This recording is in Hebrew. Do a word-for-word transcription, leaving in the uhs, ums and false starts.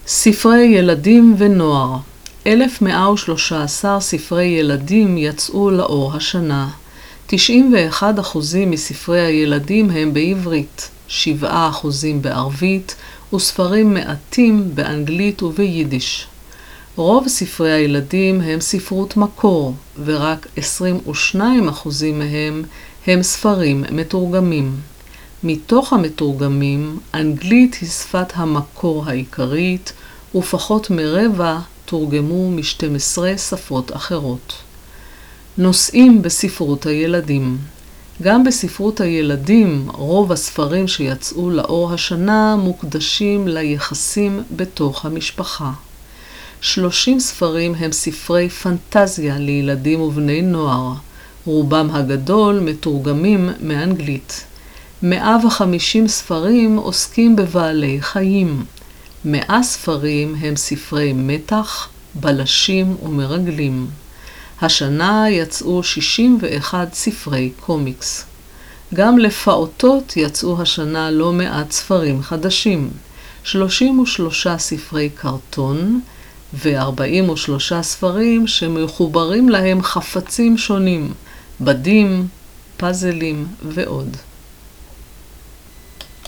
ספרי ילדים ונוער. אלף מאה ושלושה עשר ספרי ילדים יצאו לאור השנה. תשעים ואחד אחוזים מספרי הילדים הם בעברית, שבעה אחוזים בערבית, וספרים מעטים באנגלית וביידיש. רוב ספרי הילדים הם ספרות מקור, ורק עשרים ושניים אחוזים מהם הם ספרים מתורגמים. מתוך המתורגמים, אנגלית היא שפת המקור העיקרית, ופחות מרבע תורגמו מ-שתים עשרה שפות אחרות. נושאים בספרות הילדים. גם בספרות הילדים, רוב הספרים שיצאו לאור השנה מוקדשים ליחסים בתוך המשפחה. שלושים ספרים הם ספרי פנטזיה לילדים ובני נוער. רובם הגדול מתורגמים מאנגלית. מאה וחמישים ספרים עוסקים בבעלי חיים. מאה ספרים הם ספרי מתח, בלשים ומרגלים. השנה יצאו שישים ואחד ספרי קומיקס. גם לפעוטות יצאו השנה לא מעט ספרים חדשים. שלושים ושלושה ספרי קרטון ו-ארבעים ושלושה ספרים שמחוברים להם חפצים שונים, בדים, פאזלים ועוד.